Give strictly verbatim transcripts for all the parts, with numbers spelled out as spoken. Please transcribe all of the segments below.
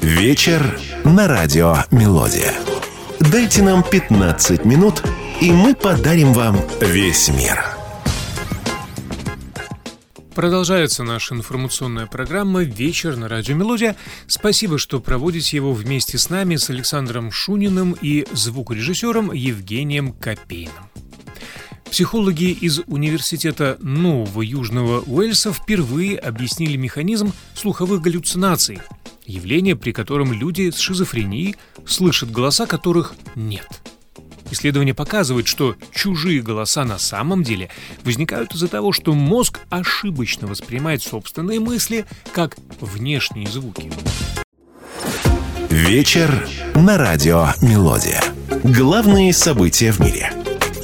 Вечер на радио «Мелодия». Дайте нам пятнадцать минут, и мы подарим вам весь мир. Продолжается наша информационная программа «Вечер на радио «Мелодия». Спасибо, что проводите его вместе с нами, с Александром Шуниным и звукорежиссером Евгением Копейным. Психологи из Университета Нового Южного Уэльса впервые объяснили механизм слуховых галлюцинаций, явление, при котором люди с шизофренией слышат голоса, которых нет. Исследование показывает, что чужие голоса на самом деле возникают из-за того, что мозг ошибочно воспринимает собственные мысли как внешние звуки. Вечер на радио «Мелодия». Главные события в мире.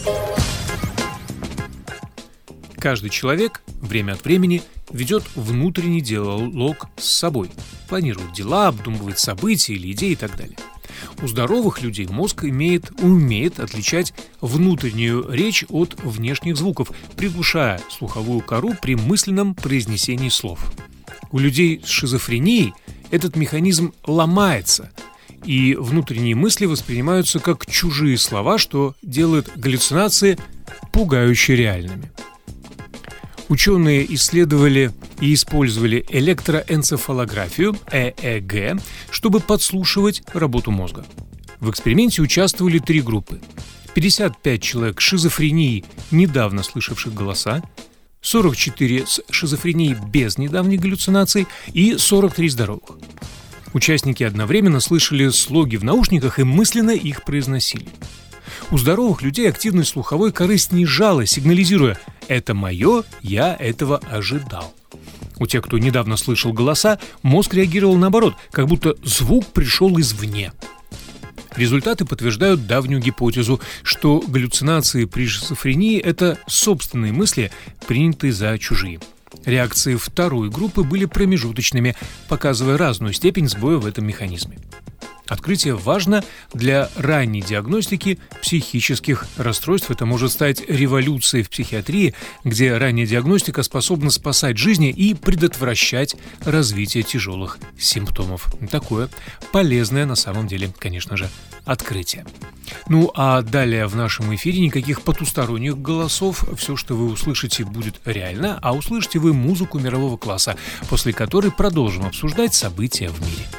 Каждый человек время от времени ведет внутренний диалог с собой, планирует дела, обдумывает события или идеи и так далее. У здоровых людей мозг имеет, умеет отличать внутреннюю речь от внешних звуков, приглушая слуховую кору при мысленном произнесении слов. У людей с шизофренией этот механизм ломается, и внутренние мысли воспринимаются как чужие слова, что делает галлюцинации пугающе реальными. Ученые исследовали и использовали электроэнцефалографию, э э гэ, чтобы подслушивать работу мозга. В эксперименте участвовали три группы. пятьдесят пять человек с шизофренией, недавно слышавших голоса, сорок четыре с шизофренией без недавних галлюцинаций и сорок три здоровых. Участники одновременно слышали слоги в наушниках и мысленно их произносили. У здоровых людей активность слуховой коры снижалась, сигнализируя «это мое, я этого ожидал». У тех, кто недавно слышал голоса, мозг реагировал наоборот, как будто звук пришел извне. Результаты подтверждают давнюю гипотезу, что галлюцинации при шизофрении – это собственные мысли, принятые за чужие. Реакции второй группы были промежуточными, показывая разную степень сбоя в этом механизме. Открытие важно для ранней диагностики психических расстройств. Это может стать революцией в психиатрии, где ранняя диагностика способна спасать жизни и предотвращать развитие тяжелых симптомов. Такое полезное на самом деле, конечно же, открытие. Ну а далее в нашем эфире никаких потусторонних голосов. Все, что вы услышите, будет реально, а услышите вы музыку мирового класса, после которой продолжим обсуждать события в мире.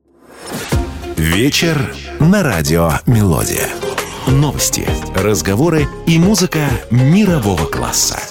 Вечер на радио «Мелодия». Новости, разговоры и музыка мирового класса.